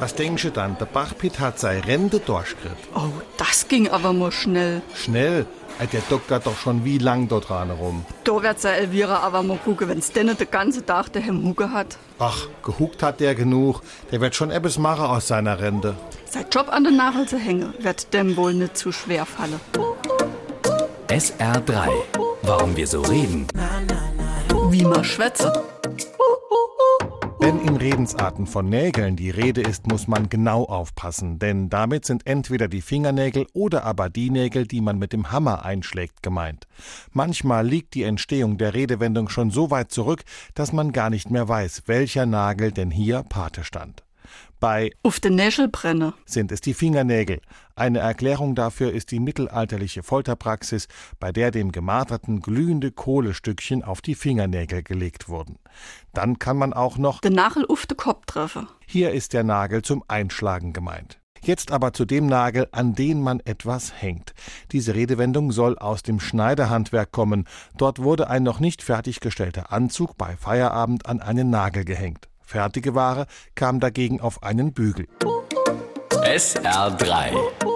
Was denkst du dann? Der Bachpitt hat seine Rente durchgekriegt. Oh, das ging aber mal schnell. Schnell? Der dockert doch schon wie lang dort dran rum. Da wird der Elvira aber mal gucken, wenn's denn den ganzen Tag daheim Hucke hat. Ach, gehuckt hat der genug. Der wird schon etwas machen aus seiner Rente. Sein Job an den Nagel zu hängen, wird dem wohl nicht zu schwer fallen. SR3. Warum wir so reden. Wie man schwätze. Wenn in Redensarten von Nägeln die Rede ist, muss man genau aufpassen, denn damit sind entweder die Fingernägel oder aber die Nägel, die man mit dem Hammer einschlägt, gemeint. Manchmal liegt die Entstehung der Redewendung schon so weit zurück, dass man gar nicht mehr weiß, welcher Nagel denn hier Pate stand. Bei Auf den Näschel brenne sind es die Fingernägel. Eine Erklärung dafür ist die mittelalterliche Folterpraxis, bei der dem Gemarterten glühende Kohlestückchen auf die Fingernägel gelegt wurden. Dann kann man auch noch den Nagel auf den Kopf treffen. Hier ist der Nagel zum Einschlagen gemeint. Jetzt aber zu dem Nagel, an den man etwas hängt. Diese Redewendung soll aus dem Schneiderhandwerk kommen. Dort wurde ein noch nicht fertiggestellter Anzug bei Feierabend an einen Nagel gehängt. Fertige Ware kam dagegen auf einen Bügel. SR3.